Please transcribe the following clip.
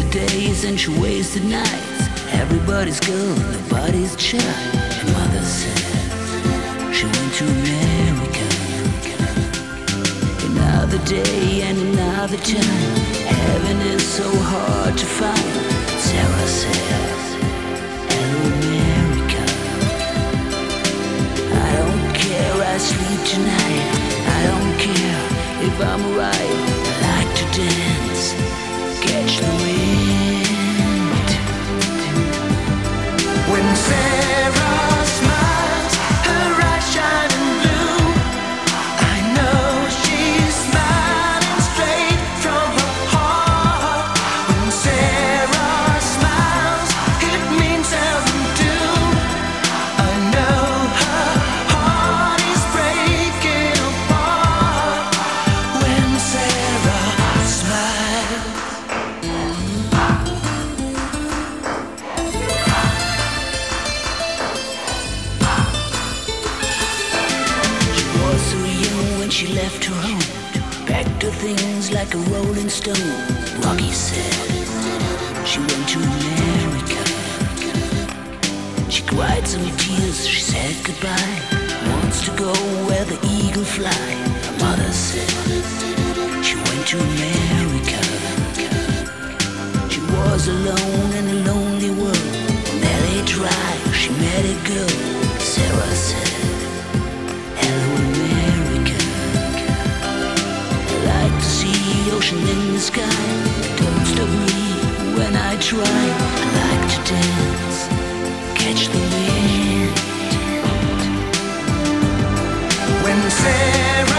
days and she wasted nights. Everybody's girl, nobody's child. Her mother said she went to America. Another day and another time. Heaven is so hard to find. Sarah says, hello America. I don't care, I sleep tonight. I don't care if I'm right. I like to dance, catch the wind. When Sarah smiles, her eyes shining blue, I know she's smiling straight from her heart. When Sarah smiles, it means heaven too. I know her heart is breaking apart. When Sarah smiles. So young when she left her home, packed her things like a rolling stone. Rocky said she went to America. She cried some tears, she said goodbye. Wants to go where the eagle fly. Her mother said she went to America. She was alone in a lonely world. On LA Drive she met a girl. Sarah said, hello America. I like to see ocean in the sky. Don't stop me when I try. I like to dance, catch the wind. When Sarah